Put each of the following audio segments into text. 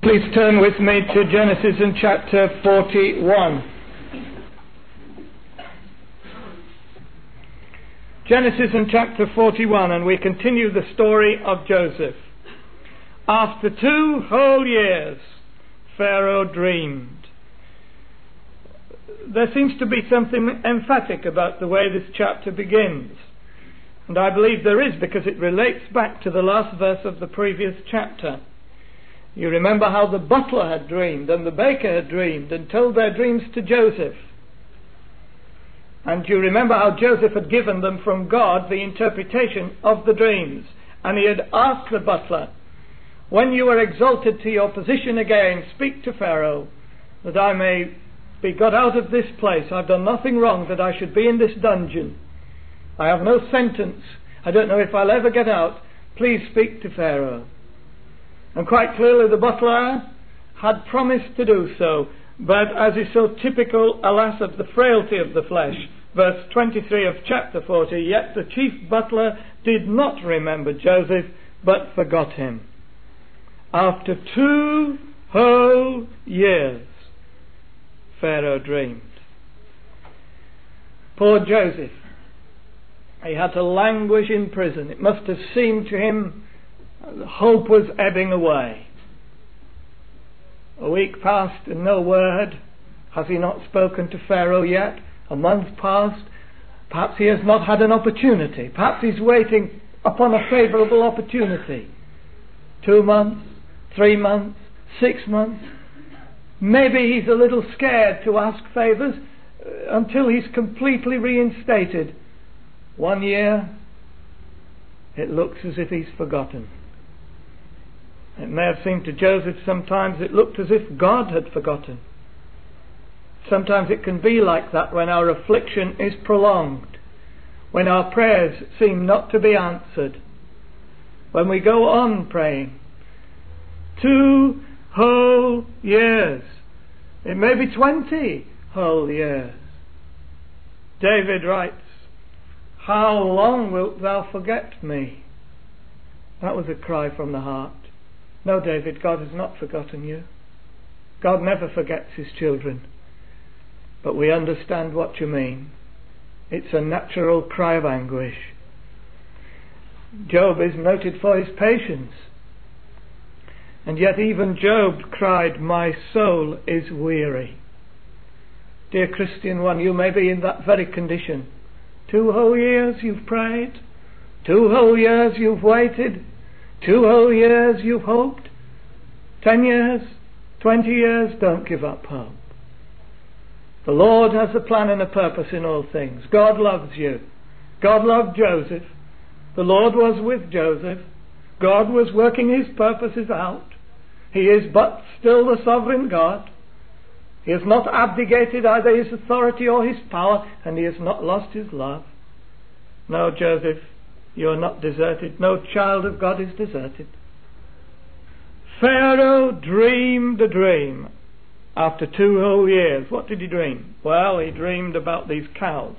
Please turn with me to Genesis in chapter 41. Genesis in chapter 41, and we continue the story of Joseph. After 2 whole years, Pharaoh dreamed. There seems to be something emphatic about the way this chapter begins. And I believe there is, because it relates back to the last verse of the previous chapter. You remember how the butler had dreamed and the baker had dreamed and told their dreams to Joseph. And you remember how Joseph had given them from God the interpretation of the dreams. And he had asked the butler, when you are exalted to your position again, speak to Pharaoh, that I may be got out of this place. I've done nothing wrong that I should be in this dungeon. I have no sentence. I don't know if I'll ever get out. Please speak to Pharaoh. And quite clearly the butler had promised to do so. But as is so typical, alas, of the frailty of the flesh, verse 23 of chapter 40, yet the chief butler did not remember Joseph, but forgot him. After 2 whole years, Pharaoh dreamed. Poor Joseph. He had to languish in prison. It must have seemed to him hope was ebbing away. A week passed and no word. Has he not spoken to Pharaoh yet? A month passed. Perhaps he has not had an opportunity. Perhaps he's waiting upon a favourable opportunity. 2 months, 3 months, 6 months. Maybe he's a little scared to ask favours until he's completely reinstated. 1 year, it looks as if he's forgotten. It may have seemed to Joseph sometimes it looked as if God had forgotten. Sometimes it can be like that when our affliction is prolonged, when our prayers seem not to be answered, when we go on praying. 2 whole years. It may be 20 whole years. David writes, how long wilt thou forget me? That was a cry from the heart. No, David, God has not forgotten you. God never forgets his children. But we understand what you mean. It's a natural cry of anguish. Job is noted for his patience. And yet even Job cried, my soul is weary. Dear Christian one, you may be in that very condition. 2 whole years you've prayed. 2 whole years you've waited. 2 whole years you've hoped. 10 years, 20 years, don't give up hope. The Lord has a plan and a purpose in all things. God loves you. God loved Joseph. The Lord was with Joseph. God was working his purposes out. He is but still the sovereign God. He has not abdicated either his authority or his power, and he has not lost his love. No, Joseph, you are not deserted. No child of God is deserted. Pharaoh dreamed a dream after 2 whole years. What did he dream? Well, he dreamed about these cows.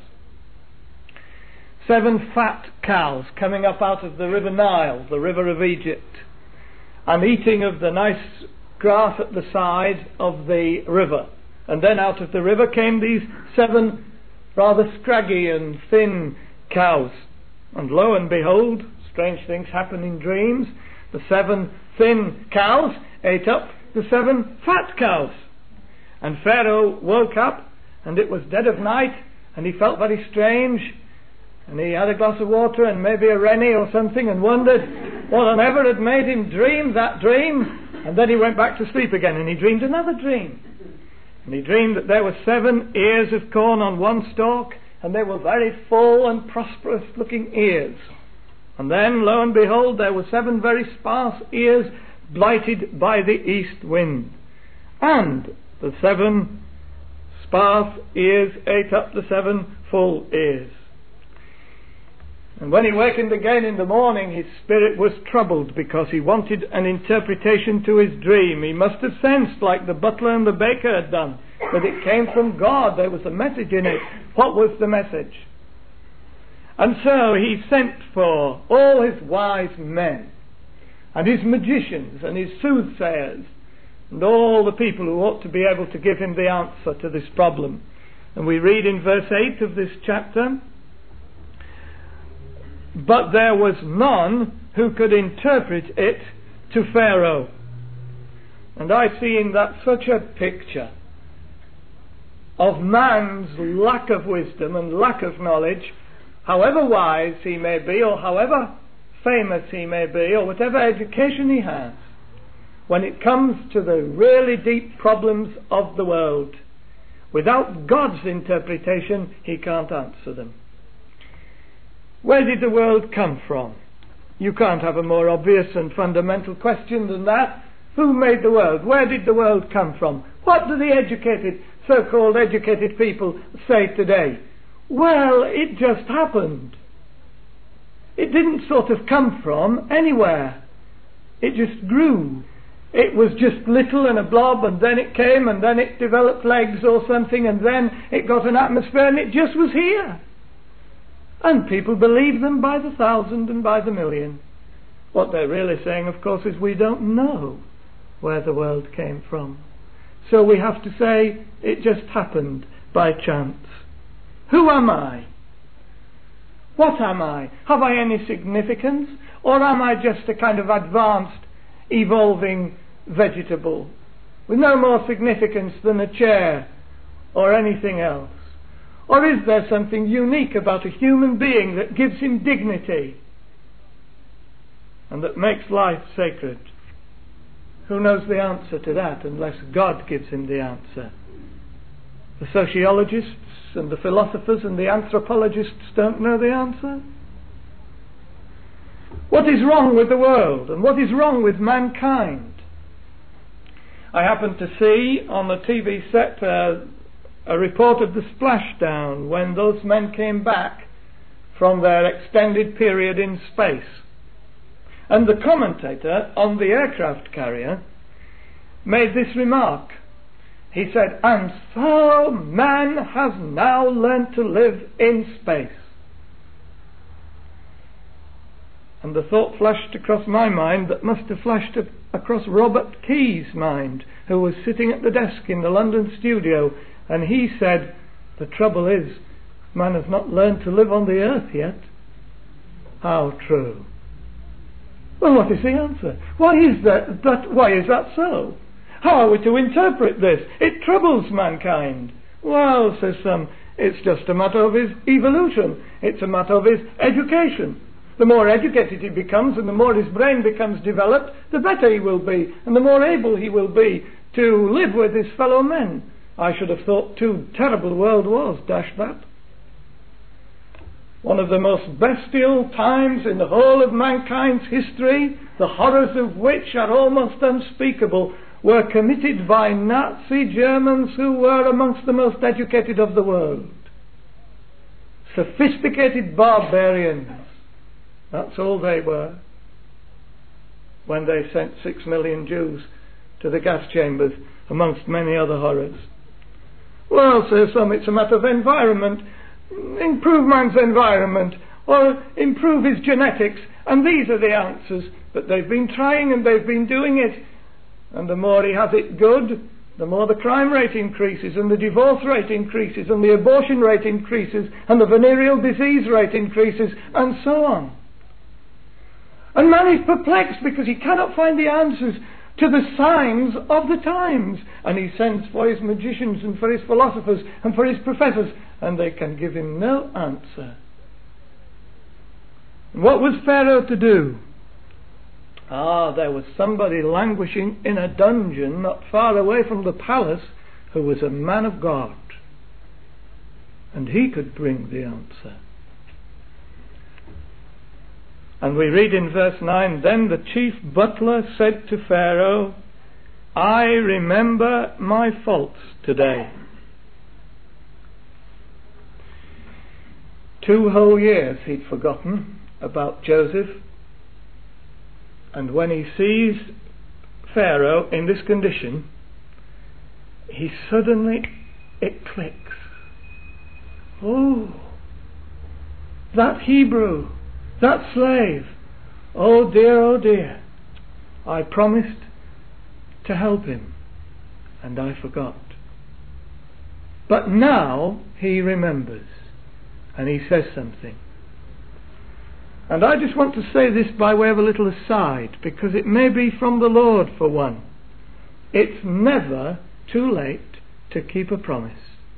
7 fat cows coming up out of the river Nile, the river of Egypt, and eating of the nice grass at the side of the river. And then out of the river came these 7 rather scraggy and thin cows. And lo and behold, strange things happen in dreams. The 7 thin cows ate up the 7 fat cows. And Pharaoh woke up, and it was dead of night, and he felt very strange. And he had a glass of water and maybe a rennie or something, and wondered what on ever had made him dream that dream. And then he went back to sleep again, and he dreamed another dream. And he dreamed that there were 7 ears of corn on one stalk, and they were very full and prosperous looking ears. And then, lo and behold, there were 7 very sparse ears blighted by the east wind. And the 7 sparse ears ate up the 7 full ears. And when he wakened again in the morning, his spirit was troubled because he wanted an interpretation to his dream. He must have sensed, like the butler and the baker had done, that it came from God. There was a message in it. What was the message? And so he sent for all his wise men and his magicians and his soothsayers and all the people who ought to be able to give him the answer to this problem. And we read in verse 8 of this chapter, "But there was none who could interpret it to Pharaoh." And I see in that such a picture of man's lack of wisdom and lack of knowledge, however wise he may be, or however famous he may be, or whatever education he has. When it comes to the really deep problems of the world, without God's interpretation, he can't answer them. Where did the world come from? You can't have a more obvious and fundamental question than that. Who made the world? Where did the world come from? What do the educated, so-called educated people say today? Well, it just happened. It didn't sort of come from anywhere. It just grew. It was just little and a blob, and then it came, and then it developed legs or something, and then it got an atmosphere, and it just was here. And people believe them by the thousand and by the million. What they're really saying, of course, is we don't know where the world came from. So we have to say it just happened by chance. Who am I? What am I? Have I any significance? Or am I just a kind of advanced, evolving vegetable with no more significance than a chair or anything else? Or is there something unique about a human being that gives him dignity and that makes life sacred? Who knows the answer to that unless God gives him the answer? The sociologists and the philosophers and the anthropologists don't know the answer. What is wrong with the world, and what is wrong with mankind? I happened to see on the TV set a report of the splashdown when those men came back from their extended period in space. And the commentator on the aircraft carrier made this remark. He said, "And so man has now learned to live in space." And the thought flashed across my mind that must have flashed across Robert Key's mind, who was sitting at the desk in the London studio, and he said, "The trouble is, man has not learned to live on the earth yet." How true. Well, what is the answer? Why is that so? How are we to interpret this? It troubles mankind. Well, says some, it's just a matter of his evolution. It's a matter of his education. The more educated he becomes and the more his brain becomes developed, the better he will be and the more able he will be to live with his fellow men. I should have thought 2 terrible world wars, dash that. One of the most bestial times in the whole of mankind's history, the horrors of which are almost unspeakable, were committed by Nazi Germans who were amongst the most educated of the world. Sophisticated barbarians. That's all they were when they sent 6 million Jews to the gas chambers, amongst many other horrors. Well, says some, it's a matter of environment. Improve man's environment, or improve his genetics, and these are the answers. But they've been trying and they've been doing it, and the more he has it good, the more the crime rate increases, and the divorce rate increases, and the abortion rate increases, and the venereal disease rate increases, and so on. And man is perplexed because he cannot find the answers to the signs of the times, and he sends for his magicians and for his philosophers and for his professors, and they can give him no answer. What was Pharaoh to do? There was somebody languishing in a dungeon not far away from the palace who was a man of God, and he could bring the answer. And we read in verse 9, "Then the chief butler said to Pharaoh, I remember my faults today." 2 whole years he'd forgotten about Joseph, and when he sees Pharaoh in this condition, it clicks. Oh, that Hebrew, that slave, oh dear, I promised to help him. and I forgot. But now he remembers, and he says something. And I just want to say this by way of a little aside, because it may be from the Lord for one. It's never too late to keep a promise.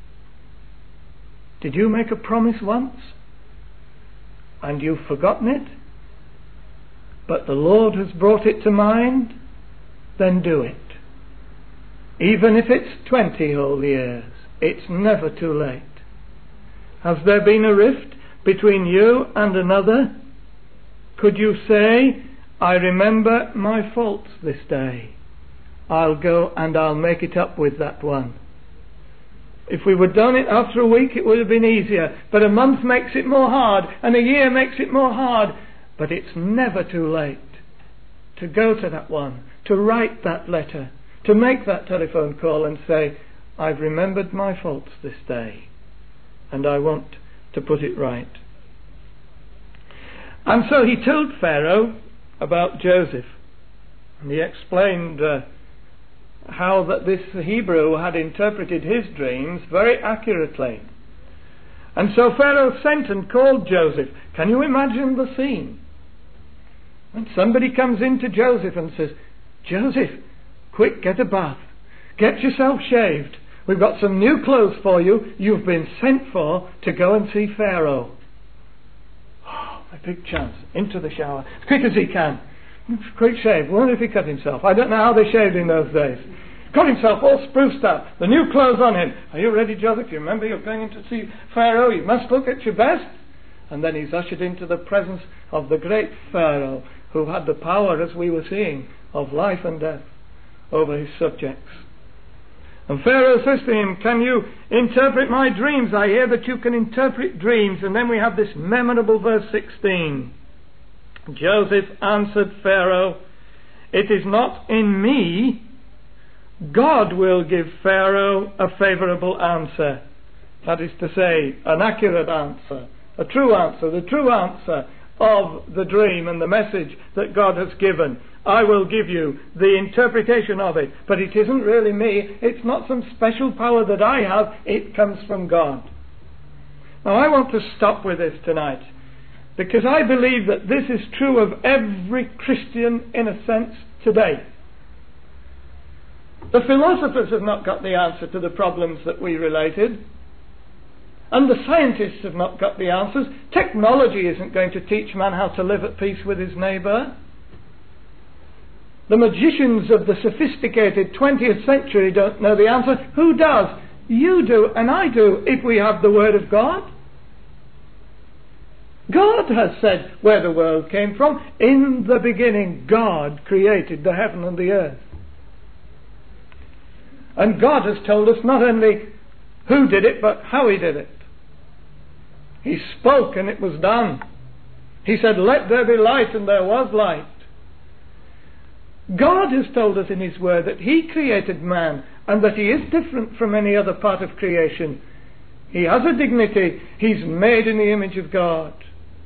Did you make a promise once and you've forgotten it, but the Lord has brought it to mind? Then do it. Even if it's 20 whole years, it's never too late. Has there been a rift between you and another? Could you say, I remember my faults this day. I'll go and I'll make it up with that one. If we would done it after a week, it would have been easier. But a month makes it more hard, and a year makes it more hard. But it's never too late to go to that one, to write that letter, to make that telephone call and say, I've remembered my faults this day, and I want to put it right. And so he told Pharaoh about Joseph, and he explained how that this Hebrew had interpreted his dreams very accurately. And so Pharaoh sent and called Joseph. Can you imagine the scene? And somebody comes in to Joseph and says, Joseph, quick, get a bath. Get yourself shaved. We've got some new clothes for you. You've been sent for to go and see Pharaoh. Oh, a big chance. Into the shower. As quick as he can. Quick shave. Wonder if he cut himself. I don't know how they shaved in those days. Got himself all spruced up. The new clothes on him. Are you ready, Joseph? You remember you're going in to see Pharaoh. You must look at your best. And then he's ushered into the presence of the great Pharaoh, who had the power, as we were seeing, of life and death over his subjects. And Pharaoh says to him, can you interpret my dreams? I hear that you can interpret dreams. And then we have this memorable verse 16. Joseph answered Pharaoh, it is not in me. God will give Pharaoh a favourable answer. That is to say, an accurate answer, a true answer, the true answer of the dream and the message that God has given. I will give you the interpretation of it, but it isn't really me. It's not some special power that I have. It comes from God. Now I want to stop with this tonight, because I believe that this is true of every Christian in a sense today. The philosophers have not got the answer to the problems that we related. And the scientists have not got the answers. Technology isn't going to teach man how to live at peace with his neighbour. The magicians of the sophisticated 20th century don't know the answer. Who does? You do and I do, if we have the Word of God. God has said where the world came from. In the beginning, God created the heaven and the earth. And God has told us not only who did it, but how He did it. He spoke and it was done. He said, let there be light, and there was light. God has told us in His Word that He created man, and that he is different from any other part of creation. He has a dignity. He's made in the image of God.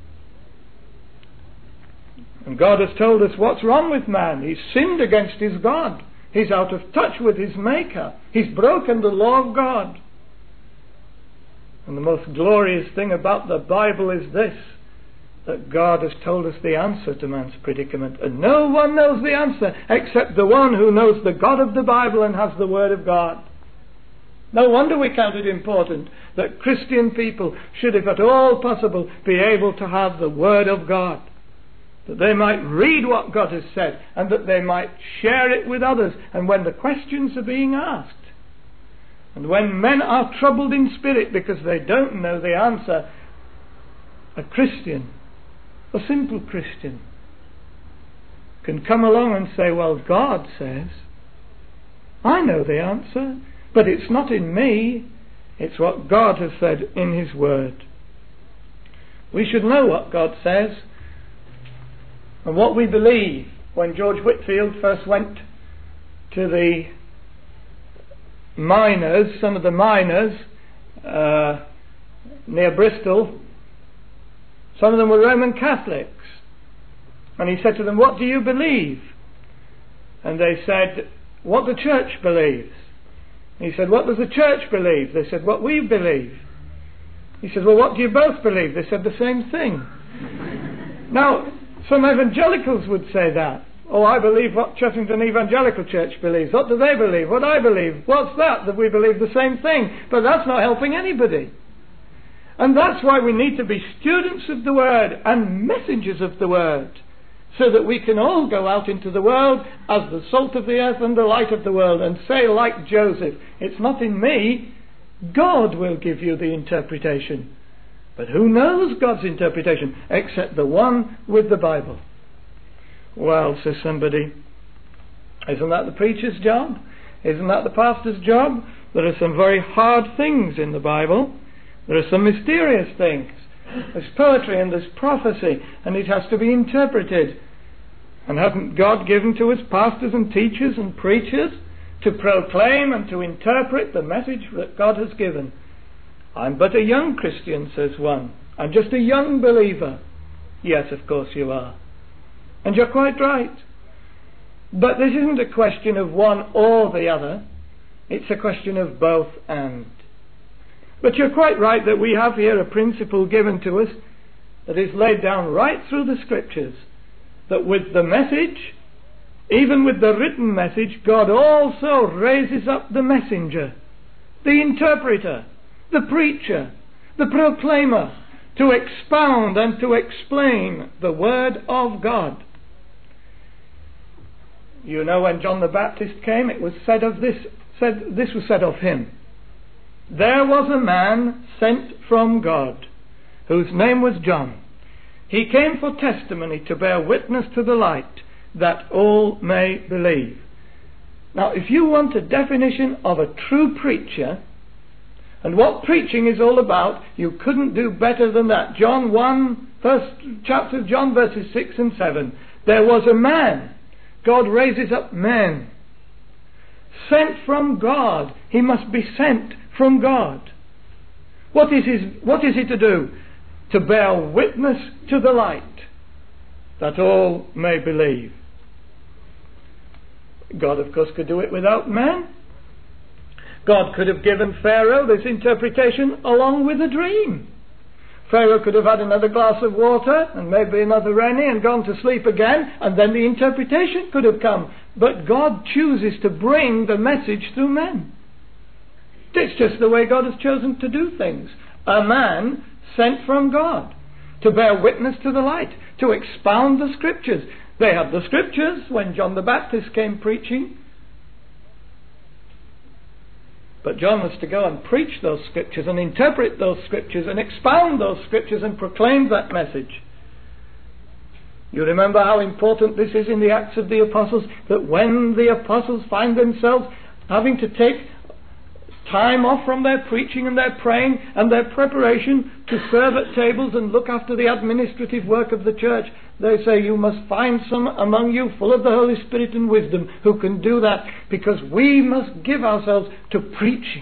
And God has told us what's wrong with man. He's sinned against his God. He's out of touch with his Maker. He's broken the law of God. And the most glorious thing about the Bible is this, that God has told us the answer to man's predicament. And no one knows the answer except the one who knows the God of the Bible and has the Word of God. No wonder we count it important that Christian people should, if at all possible, be able to have the Word of God. That they might read what God has said, and that they might share it with others. And when the questions are being asked, and when men are troubled in spirit because they don't know the answer, a Christian, a simple Christian, can come along and say, well, God says, I know the answer, but it's not in me, it's what God has said in His Word. We should know what God says and what we believe. When George Whitfield first went to the miners, some of the miners near Bristol, some of them were Roman Catholics, and he said to them, what do you believe? And they said, what the church believes. He said, what does the church believe? They said, what we believe. He said, well, what do you both believe? They said the same thing. Now, some evangelicals would say that. Oh, I believe what Chessington Evangelical Church believes. What do they believe? What I believe. What's that? That we believe the same thing. But that's not helping anybody. And that's why we need to be students of the Word and messengers of the Word, so that we can all go out into the world as the salt of the earth and the light of the world, and say like Joseph, it's not in me, God will give you the interpretation. But who knows God's interpretation except the one with the Bible? Well, says somebody, isn't that the preacher's job? Isn't that the pastor's job? There are some very hard things in the Bible. There are some mysterious things. There's poetry and there's prophecy, and it has to be interpreted. And hasn't God given to us pastors and teachers and preachers to proclaim and to interpret the message that God has given? I'm but a young Christian, says one. I'm just a young believer. Yes, of course you are. And you're quite right. But this isn't a question of one or the other. It's a question of both and. But you're quite right that we have here a principle given to us that is laid down right through the Scriptures, that with the message, even with the written message, God also raises up the messenger, the interpreter, the preacher, the proclaimer, to expound and to explain the Word of God. You know, when John the Baptist came, it was said of this was said of him. There was a man sent from God, whose name was John. He came for testimony, to bear witness to the light, that all may believe. Now, if you want a definition of a true preacher, and what preaching is all about, you couldn't do better than that. John 1, first chapter of John, verses 6 and 7. There was a man. God raises up men. Sent from God. He must be sent from God. What is he to do? To bear witness to the light, that all may believe. God, of course, could do it without man. God could have given Pharaoh this interpretation along with a dream. Pharaoh could have had another glass of water and maybe another Rennie and gone to sleep again, and then the interpretation could have come. But God chooses to bring the message through men. It's just the way God has chosen to do things. A man sent from God to bear witness to the light, to expound the Scriptures. They had the Scriptures when John the Baptist came preaching. But John was to go and preach those Scriptures and interpret those Scriptures and expound those Scriptures and proclaim that message. You remember how important this is in the Acts of the Apostles, that when the Apostles find themselves having to take time off from their preaching and their praying and their preparation to serve at tables and look after the administrative work of the church, they say, you must find some among you full of the Holy Spirit and wisdom who can do that, because we must give ourselves to preaching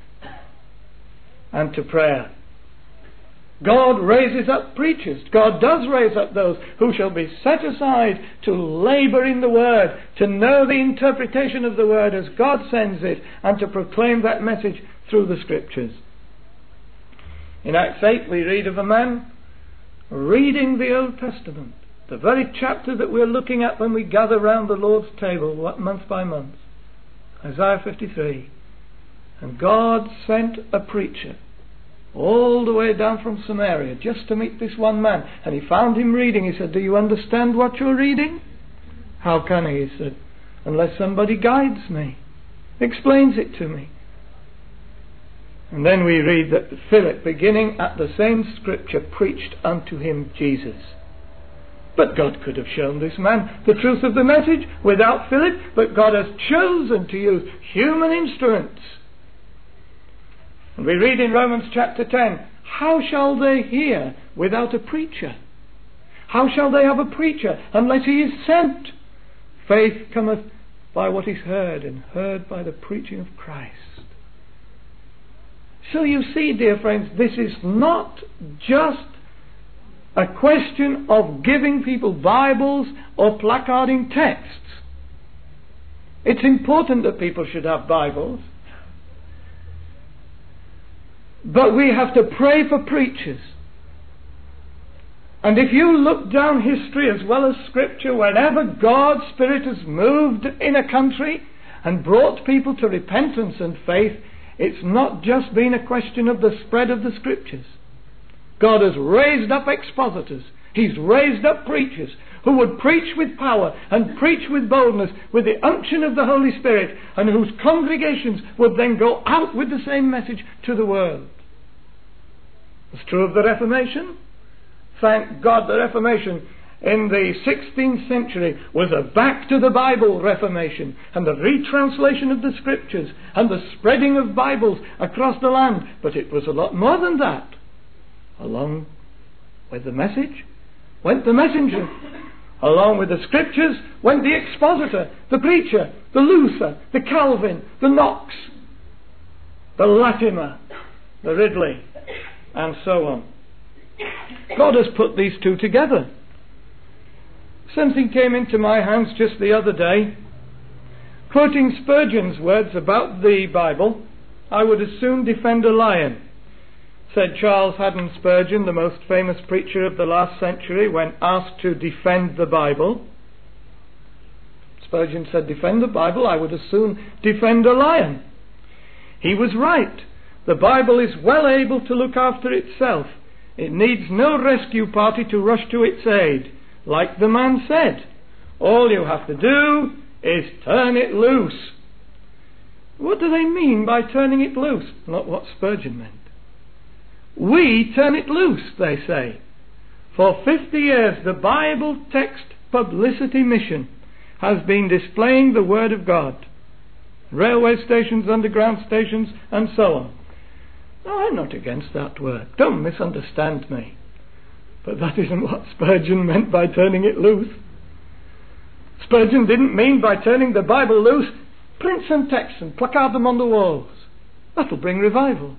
and to prayer. God raises up preachers. God does raise up those who shall be set aside to labour in the Word, to know the interpretation of the Word as God sends it, and to proclaim that message through the Scriptures. In Acts 8 we read of a man reading the Old Testament, the very chapter that we're looking at when we gather round the Lord's table month by month. Isaiah 53. And God sent a preacher all the way down from Samaria just to meet this one man. And he found him reading. He said, do you understand what you're reading? How can he? He said, unless somebody guides me, explains it to me. And then we read that Philip, beginning at the same Scripture, preached unto him Jesus. But God could have shown this man the truth of the message without Philip, but God has chosen to use human instruments. And we read in Romans chapter 10, how shall they hear without a preacher? How shall they have a preacher unless he is sent? Faith cometh by what is heard, and heard by the preaching of Christ. So you see, dear friends, this is not just a question of giving people Bibles or placarding texts. It's important that people should have Bibles. But we have to pray for preachers. And if you look down history as well as Scripture, whenever God's Spirit has moved in a country and brought people to repentance and faith, it's not just been a question of the spread of the Scriptures. God has raised up expositors. He's raised up preachers who would preach with power and preach with boldness, with the unction of the Holy Spirit, and whose congregations would then go out with the same message to the world. It's true of the Reformation. Thank God the Reformation in the 16th century was a back to the Bible Reformation, and the retranslation of the Scriptures and the spreading of Bibles across the land. But it was a lot more than that. Along with the message went the messenger. Along with the Scriptures went the expositor, the preacher, the Luther, the Calvin, the Knox, the Latimer, the Ridley, and so on. God has put these two together. Something came into my hands just the other day. Quoting Spurgeon's words about the Bible, I would as soon defend a lion, said Charles Haddon Spurgeon, the most famous preacher of the last century, when asked to defend the Bible. Spurgeon said, defend the Bible, I would as soon defend a lion. He was right. The Bible is well able to look after itself. It needs no rescue party to rush to its aid. Like the man said, all you have to do is turn it loose. What do they mean by turning it loose? Not what Spurgeon meant. We turn it loose, they say. For 50 years the Bible Text Publicity Mission has been displaying the Word of God. Railway stations, underground stations, and so on. No, I'm not against that work. Don't misunderstand me. But that isn't what Spurgeon meant by turning it loose. Spurgeon didn't mean by turning the Bible loose, print some texts and placard them on the walls. That'll bring revival.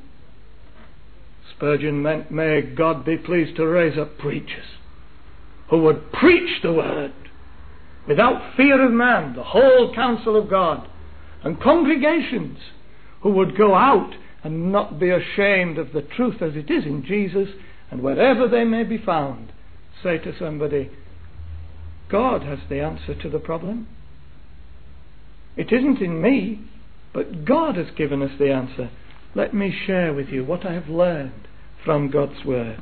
Spurgeon meant, may God be pleased to raise up preachers who would preach the Word without fear of man, the whole counsel of God, and congregations who would go out and not be ashamed of the truth as it is in Jesus, and wherever they may be found, say to somebody, God has the answer to the problem. It isn't in me, but God has given us the answer. Let me share with you what I have learned from God's Word.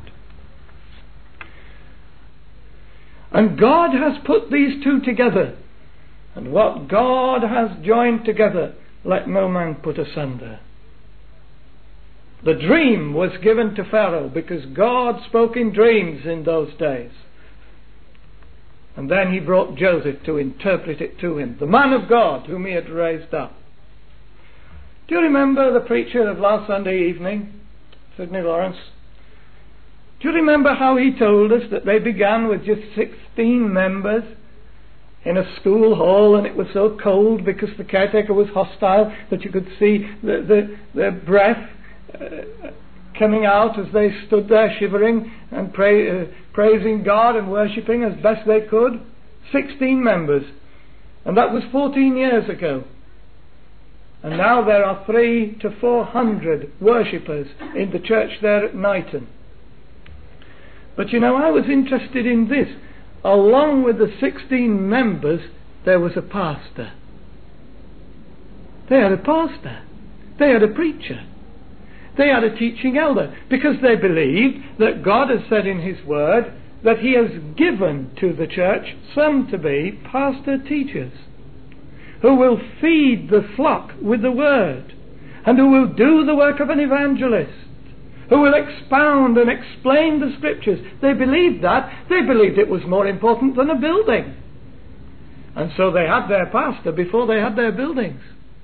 And God has put these two together, and what God has joined together, let no man put asunder. The dream was given to Pharaoh because God spoke in dreams in those days. And then he brought Joseph to interpret it to him, the man of God whom he had raised up. Do you remember the preacher of last Sunday evening, Sidney Lawrence? Do you remember how he told us that they began with just 16 members in a school hall, and it was so cold because the caretaker was hostile that you could see their breath coming out as they stood there shivering and praising God and worshipping as best they could? 16 members. And that was 14 years ago. And now there are 300 to 400 worshippers in the church there at Knighton. But you know, I was interested in this. Along with the 16 members, there was a pastor. They had a pastor. They had a preacher. They had a teaching elder, because they believed that God has said in His Word that He has given to the church some to be pastor teachers, who will feed the flock with the Word, and who will do the work of an evangelist, who will expound and explain the Scriptures. They believed that. They believed it was more important than a building. And so they had their pastor before they had their buildings.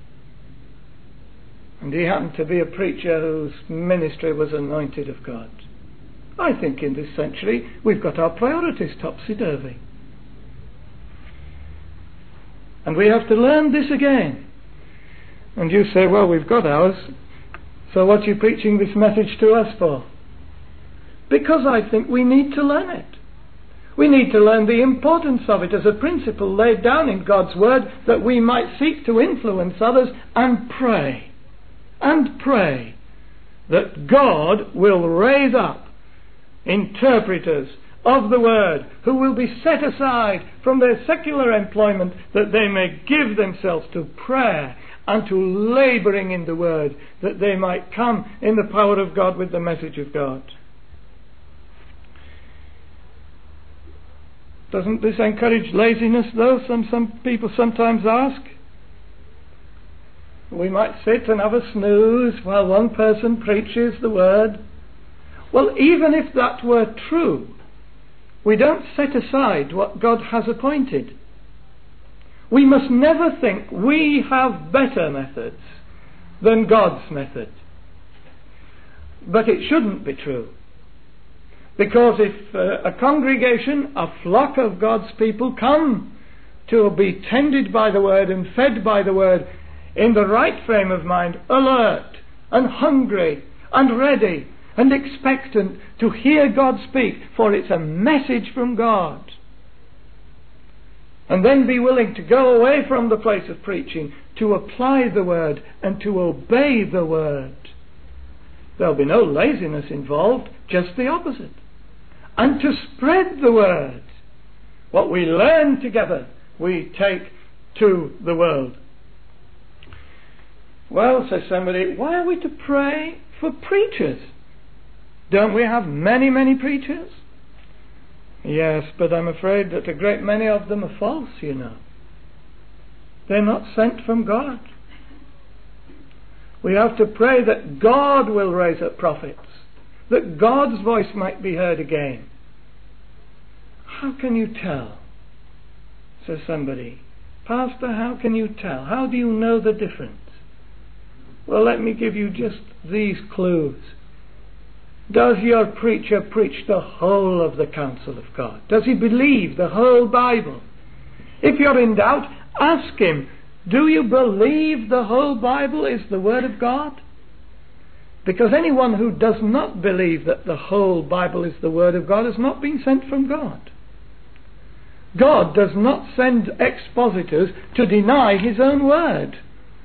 And he happened to be a preacher whose ministry was anointed of God. I think in this century we've got our priorities topsy-turvy. And we have to learn this again. And you say, well, we've got ours, so what are you preaching this message to us for? Because I think we need to learn it. We need to learn the importance of it as a principle laid down in God's Word, that we might seek to influence others and pray. And pray that God will raise up interpreters of the Word who will be set aside from their secular employment, that they may give themselves to prayer and to labouring in the Word, that they might come in the power of God with the message of God. Doesn't this encourage laziness, though? Some people sometimes ask. We might sit and have a snooze while one person preaches the Word. Well, even if that were true, we don't set aside what God has appointed. We must never think we have better methods than God's method. But it shouldn't be true. Because if a congregation, a flock of God's people come to be tended by the Word and fed by the Word in the right frame of mind, alert and hungry and ready and expectant to hear God speak, for it's a message from God, and then be willing to go away from the place of preaching to apply the Word and to obey the Word, there'll be no laziness involved, just the opposite. And to spread the Word. What we learn together, we take to the world. Well, says somebody, why are we to pray for preachers? Don't we have many, many preachers? Yes, but I'm afraid that a great many of them are false, you know. They're not sent from God. We have to pray that God will raise up prophets, that God's voice might be heard again. How can you tell? Says somebody. Pastor, how can you tell? How do you know the difference? Well, let me give you just these clues. Does your preacher preach the whole of the counsel of God? Does he believe the whole Bible? If you're in doubt, ask him, do you believe the whole Bible is the Word of God? Because anyone who does not believe that the whole Bible is the Word of God has not been sent from God. God does not send expositors to deny His own Word.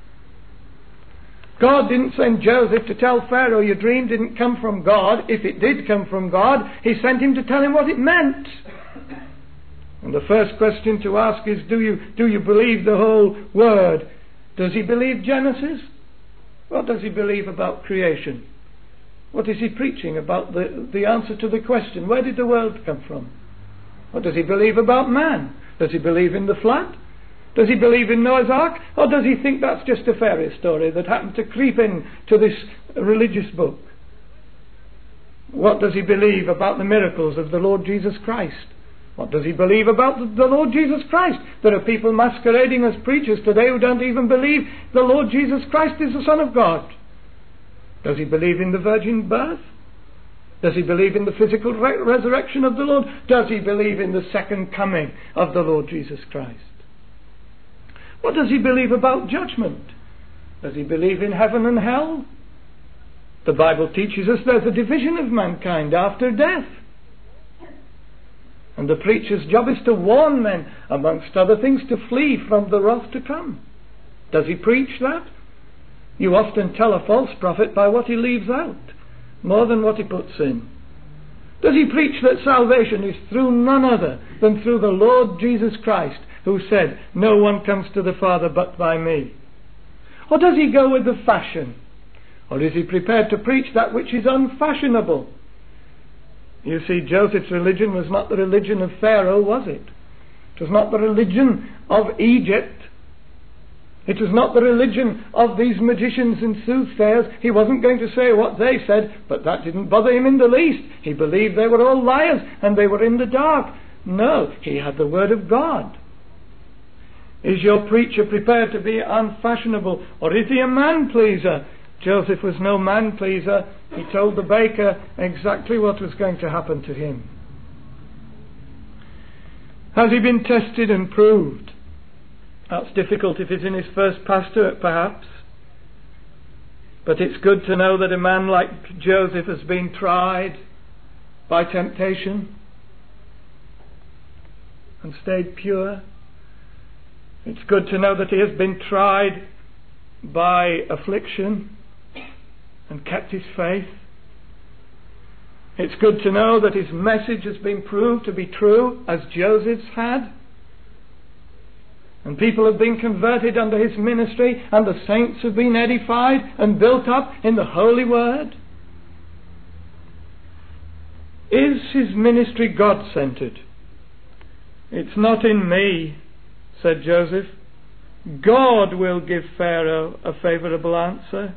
God didn't send Joseph to tell Pharaoh your dream didn't come from God. If it did come from God, He sent him to tell him what it meant. And the first question to ask is, do you believe the whole Word? Does he believe Genesis? What does he believe about creation? What is he preaching about the answer to the question, where did the world come from? What does he believe about man? Does he believe in the flood? Does he believe in Noah's Ark? Or does he think that's just a fairy story that happened to creep in to this religious book? What does he believe about the miracles of the Lord Jesus Christ? What does he believe about the Lord Jesus Christ? There are people masquerading as preachers today who don't even believe the Lord Jesus Christ is the Son of God. Does he believe in the virgin birth? Does he believe in the physical resurrection of the Lord? Does he believe in the second coming of the Lord Jesus Christ? What does he believe about judgment? Does he believe in heaven and hell? The Bible teaches us there's a division of mankind after death. And the preacher's job is to warn men, amongst other things, to flee from the wrath to come. Does he preach that? You often tell a false prophet by what he leaves out, more than what he puts in. Does he preach that salvation is through none other than through the Lord Jesus Christ, who said, no one comes to the Father but by me? Or does he go with the fashion? Or is he prepared to preach that which is unfashionable? You see, Joseph's religion was not the religion of Pharaoh, was it? It was not the religion of Egypt. It was not the religion of these magicians and soothsayers. He wasn't going to say what they said, but that didn't bother him in the least. He believed they were all liars and they were in the dark. No, he had the Word of God. Is your preacher prepared to be unfashionable, or is he a man-pleaser? Joseph was no man-pleaser. He told the baker exactly what was going to happen to him. Has he been tested and proved? That's difficult if he's in his first pastorate, perhaps. But it's good to know that a man like Joseph has been tried by temptation and stayed pure. It's good to know that he has been tried by affliction and kept his faith. It's good to know that his message has been proved to be true, as Joseph's had. And people have been converted under his ministry, and the saints have been edified and built up in the Holy Word. Is his ministry God-centered? It's not in me, said Joseph. God will give Pharaoh a favourable answer.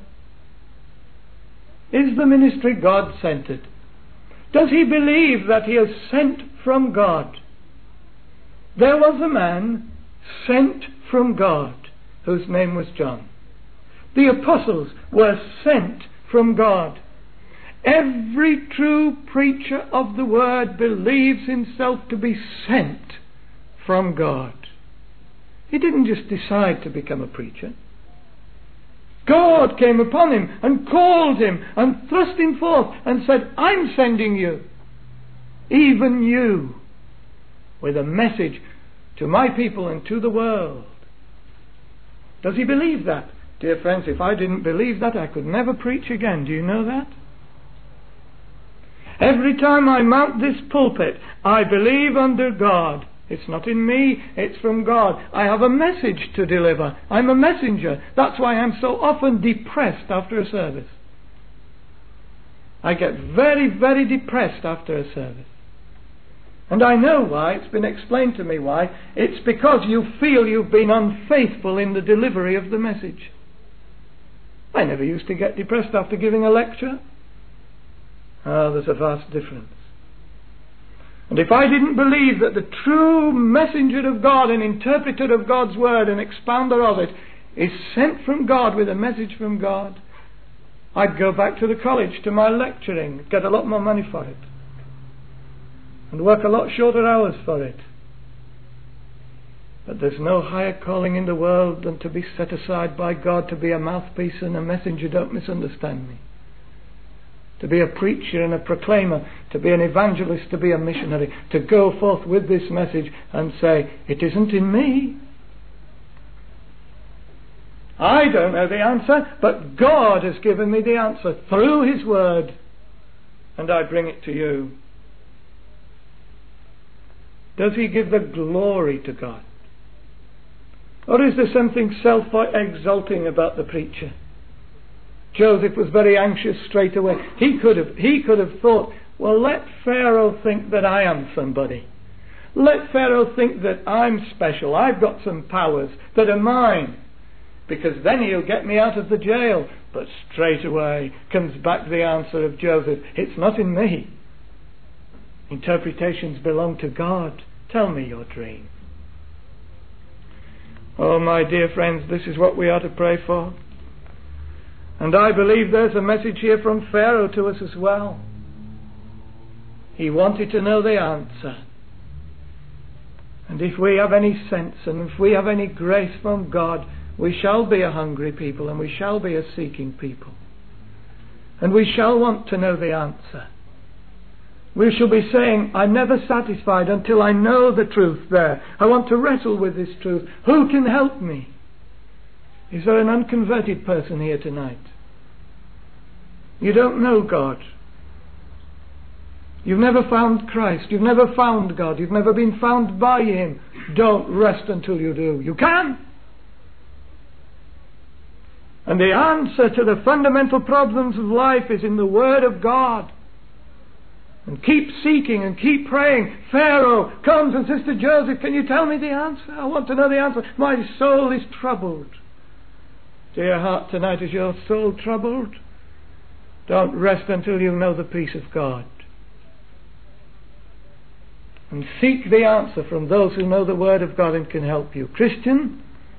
Is the ministry God-centered? Does he believe that he is sent from God? There was a man sent from God whose name was John. The apostles were sent from God. Every true preacher of the word believes himself to be sent from God. He didn't just decide to become a preacher. God came upon him and called him and thrust him forth and said, I'm sending you, even you, with a message to my people and to the world. Does he believe that? Dear friends, if I didn't believe that, I could never preach again. Do you know that? Every time I mount this pulpit, I believe under God. It's not in me, it's from God. I have a message to deliver. I'm a messenger. That's why I'm so often depressed after a service. I get very, very depressed after a service. And I know why. It's been explained to me why. It's because you feel you've been unfaithful in the delivery of the message. I never used to get depressed after giving a lecture. Oh, there's a vast difference. And if I didn't believe that the true messenger of God and interpreter of God's word and expounder of it is sent from God with a message from God, I'd go back to the college, to my lecturing, get a lot more money for it, and work a lot shorter hours for it. But there's no higher calling in the world than to be set aside by God to be a mouthpiece and a messenger. Don't misunderstand me. To be a preacher and a proclaimer, to be an evangelist, to be a missionary, to go forth with this message and say, it isn't in me. I don't know the answer, but God has given me the answer through His Word, and I bring it to you. Does He give the glory to God? Or is there something self-exalting about the preacher? Joseph was very anxious straight away. He could have thought, well, let Pharaoh think that I am somebody. Let Pharaoh think that I'm special. I've got some powers that are mine, because then he'll get me out of the jail. But straight away comes back the answer of Joseph. It's not in me. Interpretations belong to God. Tell me your dream. Oh, my dear friends, this is what we are to pray for. And I believe there's a message here from Pharaoh to us as well. He wanted to know the answer. And if we have any sense and if we have any grace from God, we shall be a hungry people and we shall be a seeking people. And we shall want to know the answer. We shall be saying, I'm never satisfied until I know the truth there. I want to wrestle with this truth. Who can help me? Is there an unconverted person here tonight? You don't know God. You've never found Christ. You've never found God. You've never been found by Him. Don't rest until you do. You can. And the answer to the fundamental problems of life is in the Word of God. And keep seeking and keep praying. Pharaoh comes and says to Joseph, can you tell me the answer? I want to know the answer. My soul is troubled. Dear heart, tonight is your soul troubled? Don't rest until you know the peace of God. And seek the answer from those who know the Word of God and can help you. Christian,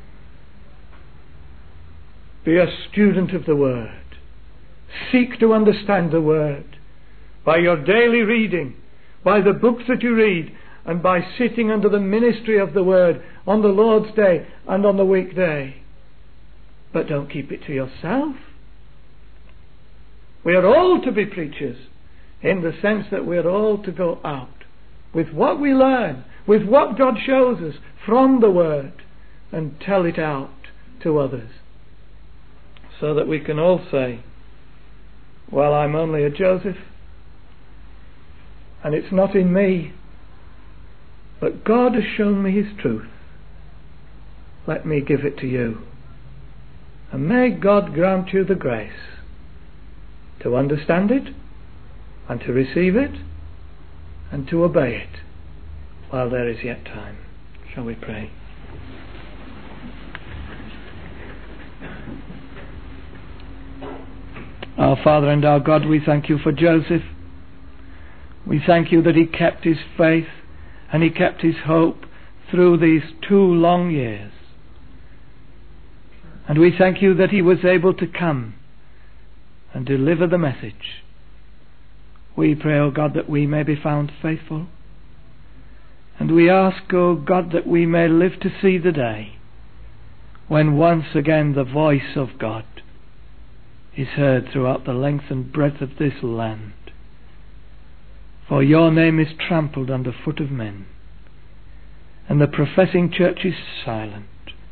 be a student of the Word. Seek to understand the Word by your daily reading, by the books that you read, and by sitting under the ministry of the Word on the Lord's Day and on the weekday. But don't keep it to yourself. We are all to be preachers in the sense that we are all to go out with what we learn, with what God shows us from the Word, and tell it out to others, so that we can all say, Well, I'm only a Joseph, and it's not in me, but God has shown me his truth. Let me give it to you. And may God grant you the grace to understand it, and to receive it, and to obey it while there is yet time. Shall we pray? Our Father and our God, we thank you for Joseph. We thank you that he kept his faith and he kept his hope through these 2 long years. And we thank you that he was able to come and deliver the message. We pray, O God, that we may be found faithful. And we ask, O God, that we may live to see the day when once again the voice of God is heard throughout the length and breadth of this land. For your name is trampled under foot of men, and the professing church is silent.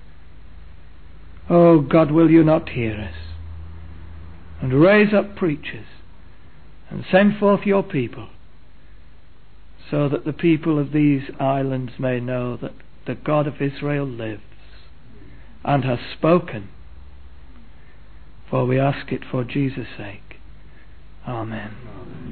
O God, will you not hear us, and raise up preachers, and send forth your people, so that the people of these islands may know that the God of Israel lives and has spoken. For we ask it for Jesus' sake. Amen.